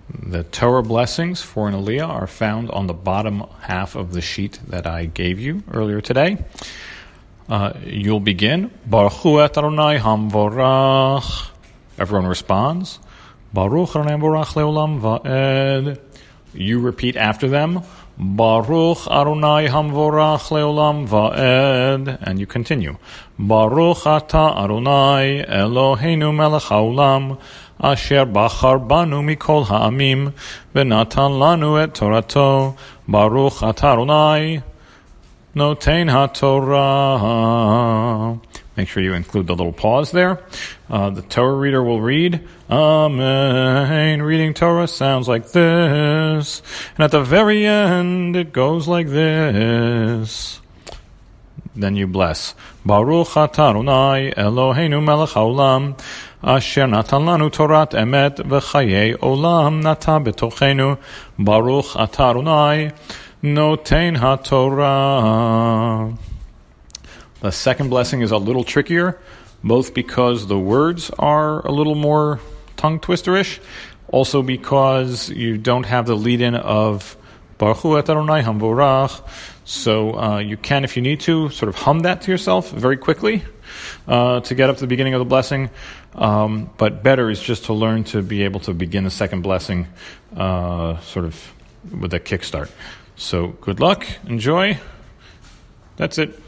The Torah blessings for an Aliyah are found on the bottom half of the sheet that I gave you earlier today. You'll begin, Baruch Hu et Adonai Hamvorach. Everyone responds, Baruch Adonai Hamvorach leolam va'ed. You repeat after them, Baruch Adonai Hamvorach leolam va'ed. And you continue, Baruch Ata Adonai Eloheinu melech haolam, Asher bachar banu mikol ha'amim, v'natan lanu et Torato, Baruch Ata Adonai Notein HaTorah. Make sure you include the little pause there. The Torah reader will read, Amen. Reading Torah sounds like this. And at the very end, it goes like this. Then you bless. Baruch Ata Adonai Eloheinu melech haolam, Asher natan lanu Torat emet v'chayei olam nata betochenu. Baruch Ata Adonai Notein HaTorah. The second blessing is a little trickier, both because the words are a little more tongue-twisterish, also because you don't have the lead-in of Baruch Hu et Adonai Hamvorach, so you can, if you need to, sort of hum that to yourself very quickly to get up to the beginning of the blessing, but better is just to learn to be able to begin the second blessing sort of with a kickstart. So good luck, enjoy, that's it.